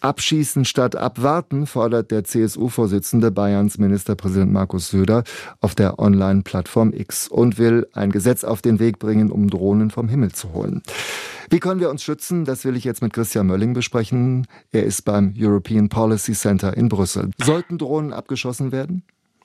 Abschießen statt abwarten, fordert der CSU-Vorsitzende Bayerns Ministerpräsident Markus Söder auf der Online-Plattform X und will ein Gesetz auf den Weg bringen, um Drohnen vom Himmel zu holen. Wie können wir uns schützen? Das will ich jetzt mit Christian Mölling besprechen. Er ist beim European Policy Center in Brüssel. Sollten Drohnen abgeschossen werden?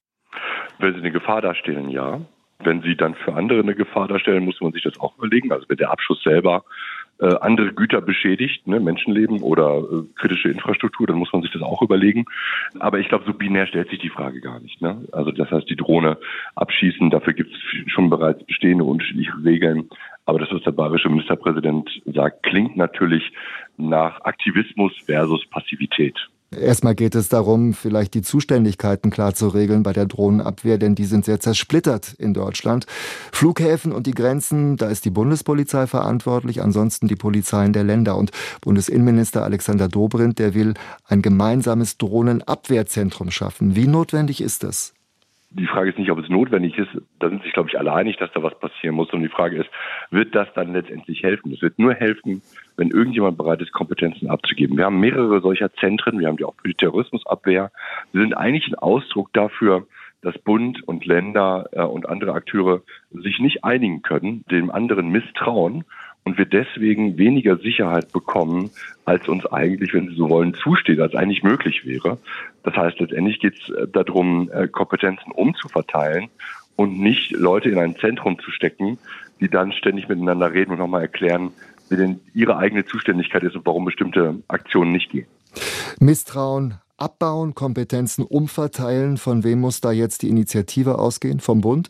Wenn sie eine Gefahr darstellen, ja. Wenn sie dann für andere eine Gefahr darstellen, muss man sich das auch überlegen. Also wenn der Abschuss selber andere Güter beschädigt, Menschenleben oder kritische Infrastruktur, dann muss man sich das auch überlegen. Aber ich glaube, so binär stellt sich die Frage gar nicht. Also das heißt, die Drohne abschießen, dafür gibt es schon bereits bestehende unterschiedliche Regeln. Aber das, was der bayerische Ministerpräsident sagt, klingt natürlich nach Aktivismus versus Passivität. Erstmal geht es darum, vielleicht die Zuständigkeiten klar zu regeln bei der Drohnenabwehr, denn die sind sehr zersplittert in Deutschland. Flughäfen und die Grenzen, da ist die Bundespolizei verantwortlich, ansonsten die Polizeien der Länder. Und Bundesinnenminister Alexander Dobrindt, der will ein gemeinsames Drohnenabwehrzentrum schaffen. Wie notwendig ist das? Die Frage ist nicht, ob es notwendig ist. Da sind sich, glaube ich, alle einig, dass da was passieren muss. Und die Frage ist, wird das dann letztendlich helfen? Es wird nur helfen, wenn irgendjemand bereit ist, Kompetenzen abzugeben. Wir haben mehrere solcher Zentren. Wir haben die auch für die Terrorismusabwehr. Sie sind eigentlich ein Ausdruck dafür, dass Bund und Länder und andere Akteure sich nicht einigen können, dem anderen misstrauen und wir deswegen weniger Sicherheit bekommen, als uns eigentlich, wenn Sie so wollen, zusteht, als eigentlich möglich wäre. Das heißt, letztendlich geht es darum, Kompetenzen umzuverteilen und nicht Leute in ein Zentrum zu stecken, die dann ständig miteinander reden und nochmal erklären, wie denn ihre eigene Zuständigkeit ist und warum bestimmte Aktionen nicht gehen. Misstrauen abbauen, Kompetenzen umverteilen. Von wem muss da jetzt die Initiative ausgehen? Vom Bund?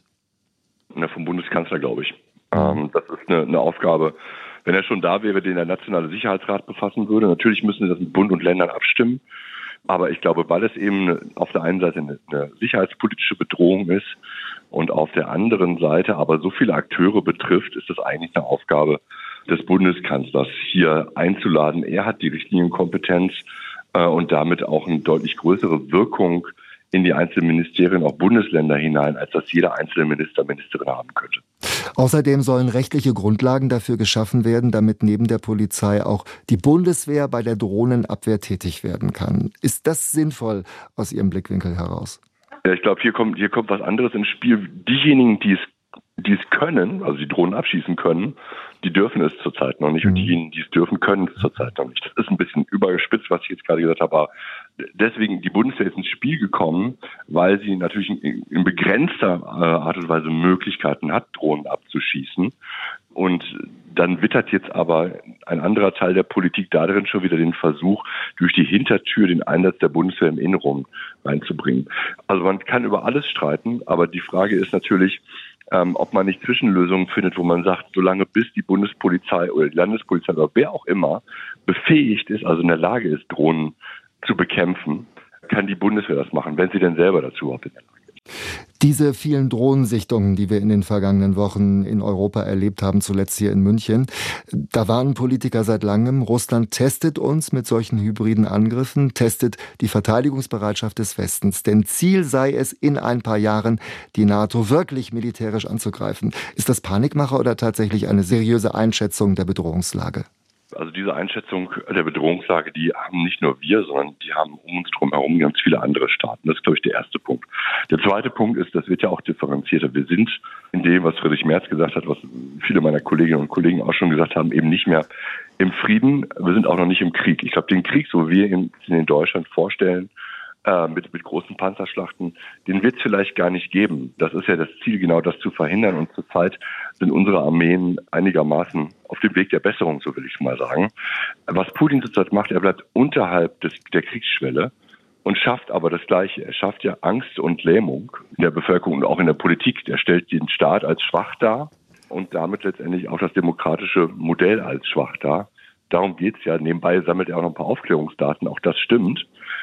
Vom Bundeskanzler, glaube ich. Das ist eine Aufgabe, wenn er schon da wäre, den der Nationale Sicherheitsrat befassen würde. Natürlich müssen sie das mit Bund und Ländern abstimmen. Aber ich glaube, weil es eben auf der einen Seite eine sicherheitspolitische Bedrohung ist und auf der anderen Seite aber so viele Akteure betrifft, ist das eigentlich eine Aufgabe des Bundeskanzlers, hier einzuladen. Er hat die Richtlinienkompetenz und damit auch eine deutlich größere Wirkung in die einzelnen Ministerien, auch Bundesländer hinein, als das jeder einzelne Minister, Ministerin haben könnte. Außerdem sollen rechtliche Grundlagen dafür geschaffen werden, damit neben der Polizei auch die Bundeswehr bei der Drohnenabwehr tätig werden kann. Ist das sinnvoll aus Ihrem Blickwinkel heraus? Ja, ich glaube, hier kommt was anderes ins Spiel. Diejenigen, die es können, also die Drohnen abschießen können, die dürfen es zurzeit noch nicht. Und diejenigen, die es dürfen, können es zurzeit noch nicht. Das ist ein bisschen übergespitzt, was ich jetzt gerade gesagt habe. Aber deswegen, die Bundeswehr ist ins Spiel gekommen, weil sie natürlich in begrenzter Art und Weise Möglichkeiten hat, Drohnen abzuschießen. Und dann wittert jetzt aber ein anderer Teil der Politik darin schon wieder den Versuch, durch die Hintertür den Einsatz der Bundeswehr im Innenraum reinzubringen. Also man kann über alles streiten, aber die Frage ist natürlich, ob man nicht Zwischenlösungen findet, wo man sagt, solange bis die Bundespolizei oder die Landespolizei oder wer auch immer befähigt ist, also in der Lage ist, Drohnen zu bekämpfen, kann die Bundeswehr das machen, wenn sie denn selber dazu überhaupt in der Lage ist. Diese vielen Drohnensichtungen, die wir in den vergangenen Wochen in Europa erlebt haben, zuletzt hier in München, da warnen Politiker seit langem, Russland testet uns mit solchen hybriden Angriffen, testet die Verteidigungsbereitschaft des Westens. Denn Ziel sei es, in ein paar Jahren die NATO wirklich militärisch anzugreifen. Ist das Panikmache oder tatsächlich eine seriöse Einschätzung der Bedrohungslage? Also diese Einschätzung der Bedrohungslage, die haben nicht nur wir, sondern die haben um uns drum herum ganz viele andere Staaten. Das ist, glaube ich, der erste Punkt. Der zweite Punkt ist, das wird ja auch differenzierter. Wir sind in dem, was Friedrich Merz gesagt hat, was viele meiner Kolleginnen und Kollegen auch schon gesagt haben, eben nicht mehr im Frieden. Wir sind auch noch nicht im Krieg. Ich glaube, den Krieg, so wie wir ihn in Deutschland vorstellen, mit großen Panzerschlachten, den wird es vielleicht gar nicht geben. Das ist ja das Ziel, genau das zu verhindern. Und zurzeit sind unsere Armeen einigermaßen auf dem Weg der Besserung, so will ich mal sagen. Was Putin zurzeit macht, er bleibt unterhalb der Kriegsschwelle und schafft aber das Gleiche. Er schafft ja Angst und Lähmung in der Bevölkerung und auch in der Politik. Der stellt den Staat als schwach dar und damit letztendlich auch das demokratische Modell als schwach dar. Darum geht's ja. Nebenbei sammelt er auch noch ein paar Aufklärungsdaten. Auch das stimmt.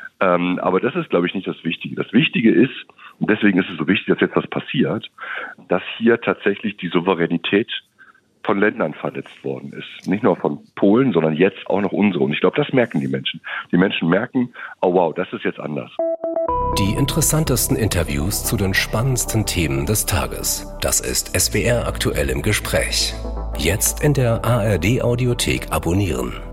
Aber das ist, glaube ich, nicht das Wichtige. Das Wichtige ist, und deswegen ist es so wichtig, dass jetzt was passiert, dass hier tatsächlich die Souveränität von Ländern verletzt worden ist. Nicht nur von Polen, sondern jetzt auch noch unsere. Und ich glaube, das merken die Menschen. Die Menschen merken, oh wow, das ist jetzt anders. Die interessantesten Interviews zu den spannendsten Themen des Tages. Das ist SWR aktuell im Gespräch. Jetzt in der ARD Audiothek abonnieren.